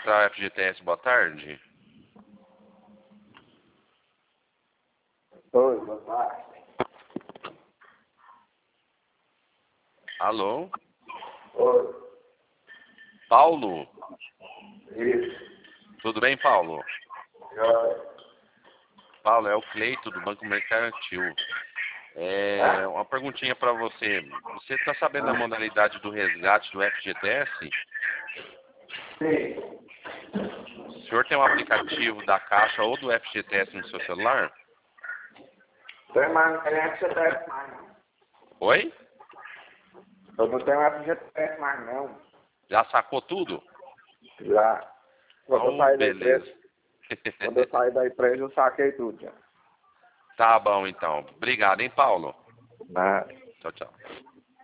Central FGTS, boa tarde. Oi, boa tarde. Alô? Oi. Paulo? Isso. Tudo bem, Paulo? Joia. Paulo, é o Cleito do Banco Mercantil. Uma perguntinha para você. Você está sabendo a modalidade do resgate do FGTS? Sim. O senhor tem um aplicativo da Caixa ou do FGTS no seu celular? Tem mais, não tem FGTS mais não. Oi? Eu não tenho FGTS mais não. Já sacou tudo? Já. Quando eu saí da Beleza. empresa, eu saquei tudo já. Tá bom, então. Obrigado, hein, Paulo? Nada. Tchau, tchau.